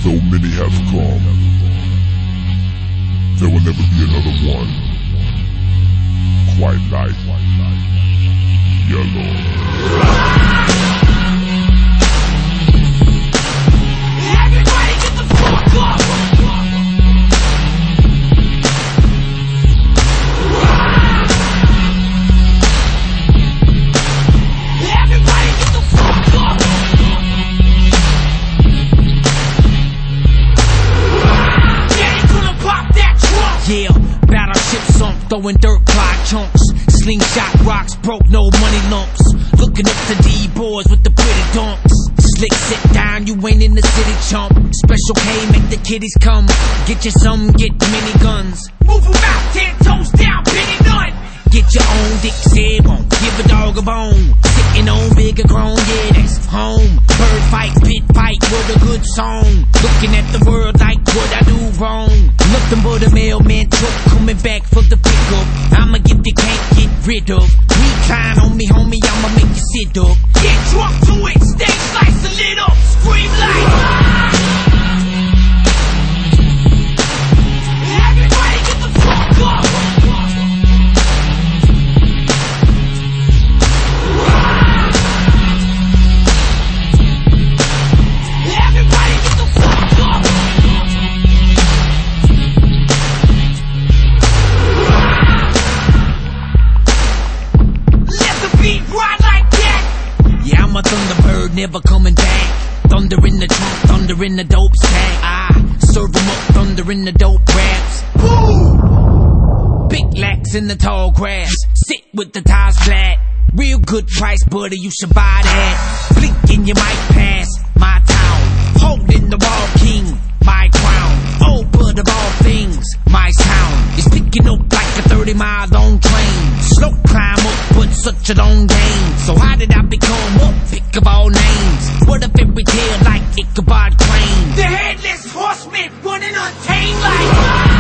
So many have come. There will never be another one quite like Yellow. Everybody get the fuck up! Everybody get the fuck up! Yeah, they gonna pop that trunk! Yeah, battleship sunk, throwing dirt clod chunks. Slingshot rocks, broke, no money lumps. Looking up to D-boys with the pretty dumps. Slick, sit down, you ain't in the city, chump. Special K, make the kiddies come. Get you some, get mini guns. Move 'em out, 10 toes down, penny none! Get your own dick, say won't give a dog a bone. Sitting on bigger grown, yeah, that's home. Bird fight, pit fight, what a good song. Looking at the world like what I do wrong. Nothing but a mailman truck coming back for the pickup. I'm a gift you can't get rid of. Recline on me, homie, I'ma make you sit up. Get drunk to it, stay slice a lit up, scream like everybody get the fuck up! Everybody get the fuck up! Let the beat ride like that! Yeah, I'm a thunderbird, never coming back. Thunder in the trunk, thunder in the dope sack. I serve 'em up, thunder in the dope raps. Big lax in the tall grass. Sit with the tires flat. Real good price, buddy, you should buy that. Blinking, you might pass my town. Holding the wall king, my crown. Oh, but of all things, my sound is picking up like a 30-mile long train. Slow climb up, but such a long game. So how did I become what? Pick of all names. What a fairy tale like Ichabod Crane. The headless horseman running untamed like